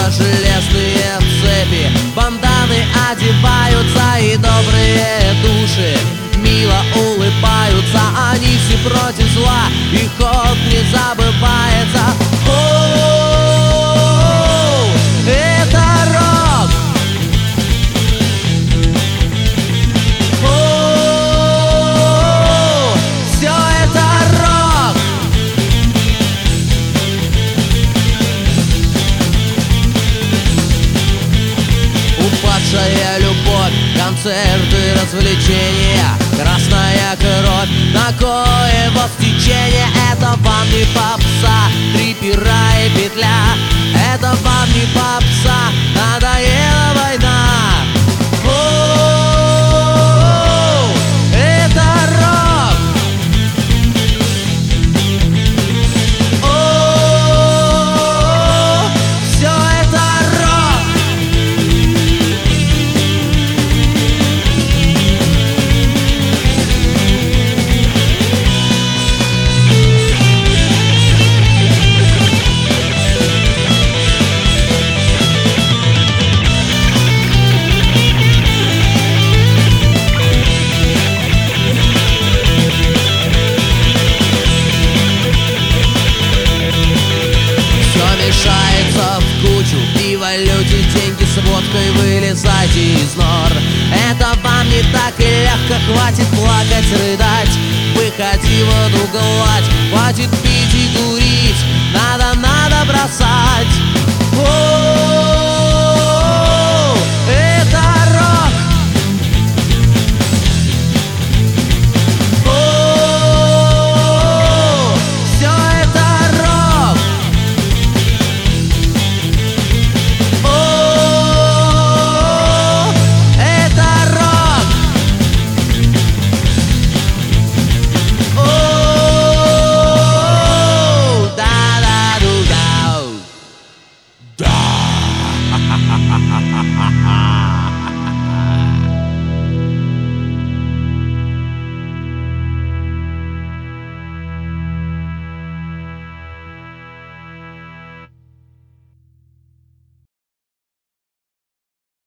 за железные цепи. Банданы одеваются, и добрые души мило улыбаются. Они все против зла, и ход не забывается. О, это рок! О, все это рок! Упадшая любовь, концерты, развлечения, красная кровь, такое вот течение. Это вам не попса, три пера и петля. Это вам не попса, надоела война. О, это рок! О, все это рок! Мешается в кучу, и валюте деньги с водкой, вылезайте из нор. Это вам не так и легко, хватит плакать, рыдать, выходи воду гладь. Хватит пить и курить, надо бросать. О,